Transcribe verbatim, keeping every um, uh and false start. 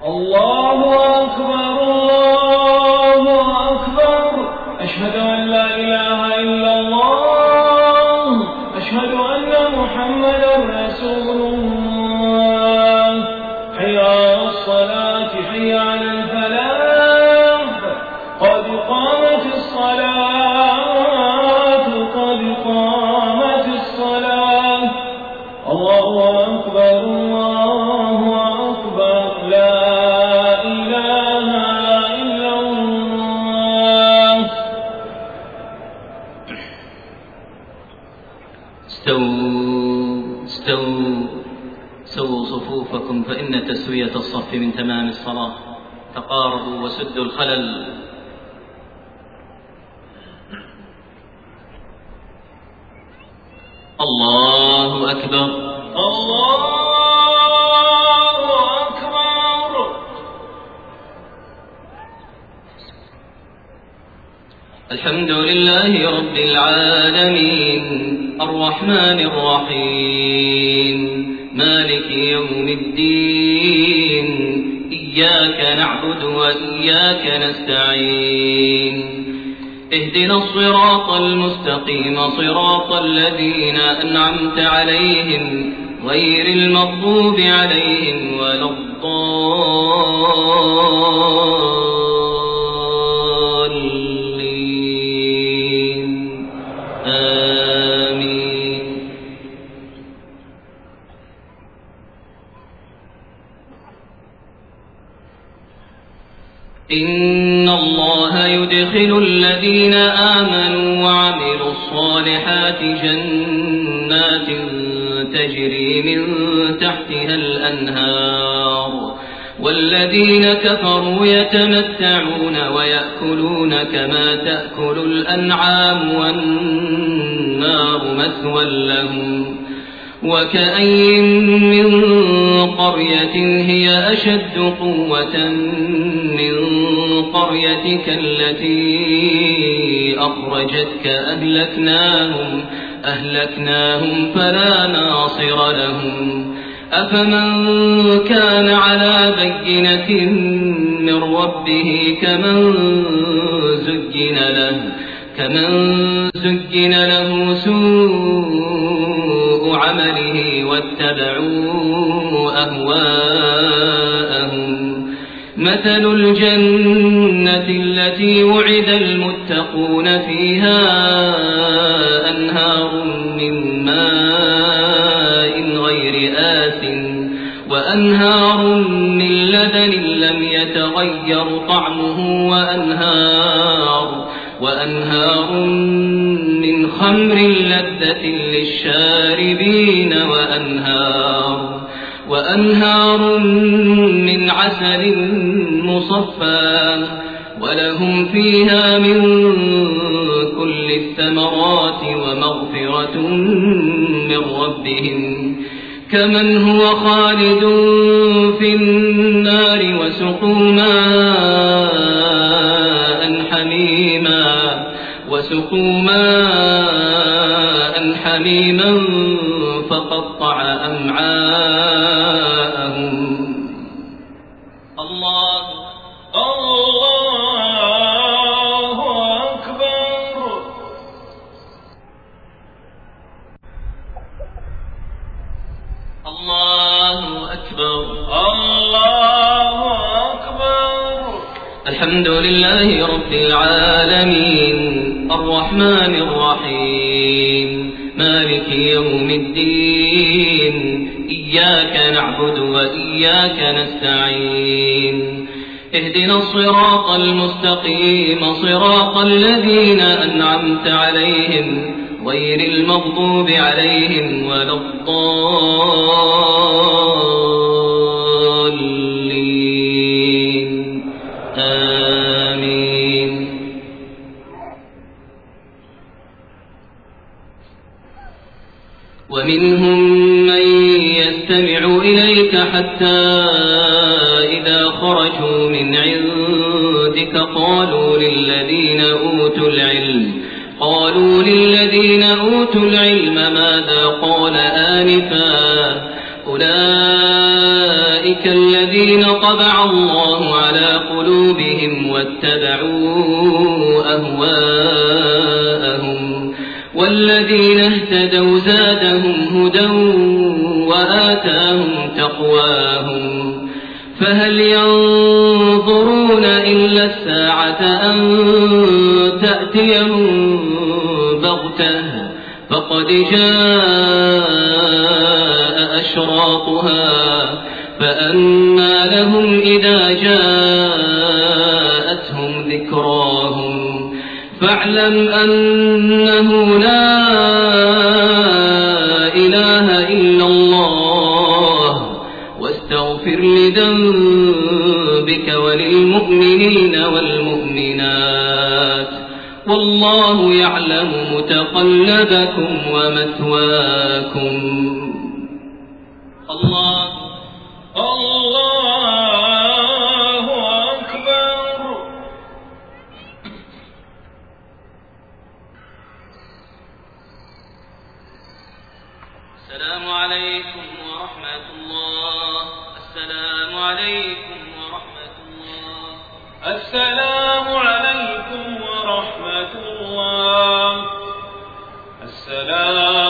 الله أكبر الله أكبر أشهد أن لا إله إلا الله أشهد أن محمدا رسول الله حي على الصلاة حي على الفلاح قد قامت الصلاة قد قامت الصلاة الله أكبر الله أكبر لا إله إلا الله. استووا استووا سووا صفوفكم فإن تسوية الصف من تمام الصلاة. تقاربوا وسدوا الخلل. الله أكبر الله أكبر. الحمد لله رب العالمين الرحمن الرحيم مالك يوم الدين إياك نعبد وإياك نستعين اهدنا الصراط المستقيم صراط الذين أنعمت عليهم غير المغضوب عليهم ولا الضالين آمين. إن الله يدخل الذين آمنوا وعملوا الصالحات جنات تجري من تحتها الأنهار والذين كفروا يتمتعون ويأكلون كما تأكل الأنعام والنار مثوى لهم. وكأين من قرية هي أشد قوة من قريتك التي أخرجتك أهلكناهم, أهلكناهم فلا ناصر لهم. أفمن كان على بينة من ربه كمن زين له, كمن زين له سوء عمله واتبعوا أهواءهم. مثل الجنة التي وعد المتقون فيها أنهار من ماء غير آسٍ وأنهار من لبن لم يتغير طعمه وأنهار, وأنهار من خمر لذة للشاربين وأنهار, وأنهار من عسل مصفى ولهم فيها من كل الثمرات ومغفرة من ربهم كمن هو خالد في النار وسقوا ماء حميما, وسقوا ماء حميما فقطع أمعاءهم. الله الله أكبر. الله أكبر الله أكبر. الحمد لله رب العالمين الرحمن الرحيم مالك يوم الدين إياك نعبد وإياك نستعين اهدنا الصراط المستقيم صراط الذين أنعمت عليهم غير المغضوب عليهم ولا الضالين آمين. ومنهم من يستمع إليك حتى إذا خرجوا من عندك قالوا للذين أوتوا العلم قالوا للذين أوتوا العلم ماذا قال آنفا أولئك أولئك الذين طبع الله على قلوبهم واتبعوا أهواءهم والذين اهتدوا زادهم هدى وآتاهم تقواهم فهل ينظرون إلا الساعة أن تأتيهم بغتة فقد جاء أشراطها فأنى لهم إذا جاءتهم ذكراهم فاعلم أنه لا إله إلا الله واستغفر لذنبك وللمؤمنين والمؤمنات والله يعلم متقلبكم ومثواكم. الله الله أكبر. السلام عليكم ورحمة الله. السلام عليكم ورحمة الله. السلام عليكم ورحمة الله. السلام